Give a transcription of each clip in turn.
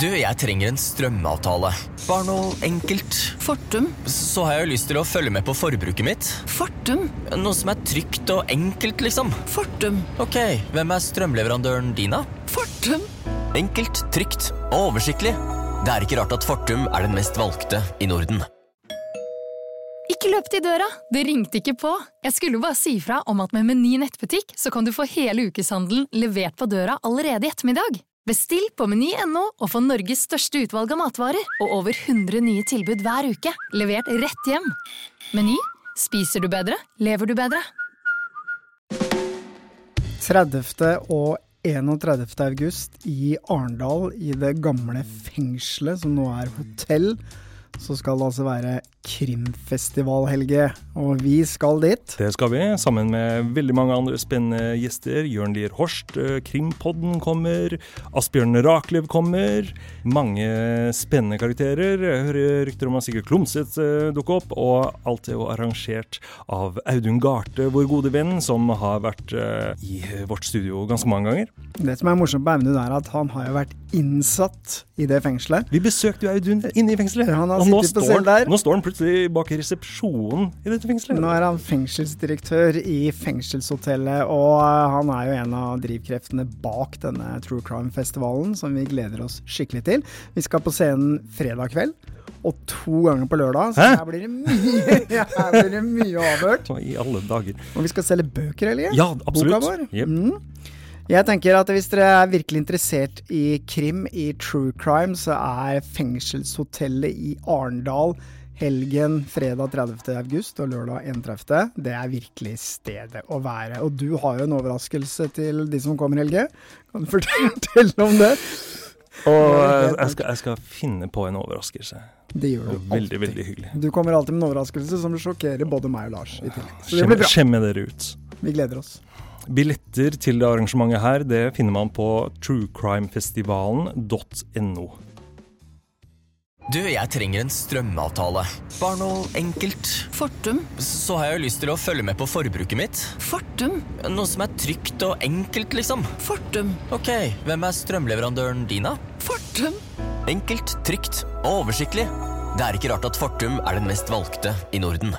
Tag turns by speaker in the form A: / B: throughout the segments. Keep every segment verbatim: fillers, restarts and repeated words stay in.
A: Du, jeg trenger en strømavtale. Bare noe enkelt.
B: Fortum.
A: Så har jeg jo lyst til å følge med på forbruket mitt.
B: Fortum.
A: Noe som er trygt og enkelt, liksom.
B: Fortum.
A: Ok, hvem er strømleverandøren din da?
B: Fortum.
A: Enkelt, trygt og oversiktlig. Det er ikke rart at Fortum er den mest valgte i Norden.
B: Ikke løp til døra, det ringte ikke på. Jeg skulle bare si fra om at med Meny nettbutikk så kan du få hele ukeshandelen levert på døra allerede i ettermiddag. Bestill på meny punktum no og få Norges største utvalg av matvarer og over hundre nye tilbud hver uke, levert rett hjem. Meny, spiser du bedre, lever du bedre.
C: tredivte og enogtredivte august i Arendal, i det gamle fengselet som nå er hotell, så skal det altså være krimfestival, Helge, og vi skal dit.
D: Det skal vi, sammen med veldig mange andre spennende gjester. Jørn Lier Horst, Krimpodden kommer, Asbjørn Raklev kommer, mange spennende karakterer. Jeg hører rykter om at Sigurd Klumset dukker opp, og alt er jo arrangert av Audun Garte, vår gode venn, som har vært i vårt studio ganske mange ganger.
C: Det som er morsomt på Audun er at han har jo vært innsatt i det fengselet.
D: Vi besøkte jo Audun inne i fengselet,
C: han har
D: og nå
C: står,
D: står, nå står han plutselig bak i resepsjonen i dette fengselet.
C: Nå er han fengselsdirektør i fengselshotellet, og han er jo en av drivkreftene bak denne True Crime-festivalen, som vi gleder oss skikkelig til. Vi skal på scenen fredag kveld, og to ganger på lørdag, så her blir det mye, her blir det mye avhørt.
D: I alle dager.
C: Og vi skal selge bøker, eller?
D: Ja, absolutt.
C: Boka vår.
D: Yep.
C: Mm. Jeg tenker at hvis dere er virkelig interessert i krim, i true crime, så er fengselshotellet i Arendal helgen fredag tredivte august og lørdag enogtredivte Det er virkelig stedet å være. Og du har jo en overraskelse til de som kommer, Helge. Kan du fortelle om det?
D: Og jeg skal, jeg skal finne på en overraskelse.
C: Det gjør du alltid.
D: Veldig, veldig hyggelig.
C: Du kommer alltid med en overraskelse som sjokkerer både meg og Lars i tillegg. Så det
D: Skjemme,
C: blir bra.
D: skjemme dere ut.
C: Vi gleder oss.
D: Billetter til det arrangementet her, det finner man på truecrimefestivalen punktum no.
A: Du, jeg trenger en strømavtale. Bare noe enkelt.
B: Fortum.
A: Så har jeg jo lyst til å følge med på forbruket mitt.
B: Fortum.
A: Noe som er trygt og enkelt, liksom.
B: Fortum.
A: Ok, hvem er strømleverandøren din da?
B: Fortum.
A: Enkelt, trygt og oversiktlig. Det er ikke rart at Fortum er den mest valgte i Norden.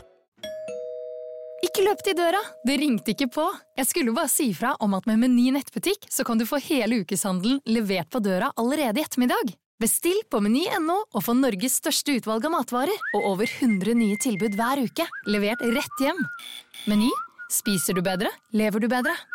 B: Ikke løp til døra, det ringte ikke på. Jeg skulle bare si fra om at med Meny nettbutikk så kan du få hele ukeshandelen levert på døra allerede i ettermiddag. Bestill på meny punktum no og få Norges største utvalg av matvarer og over hundre nye tilbud hver uke, levert rett hjem. Meny, spiser du bedre, lever du bedre.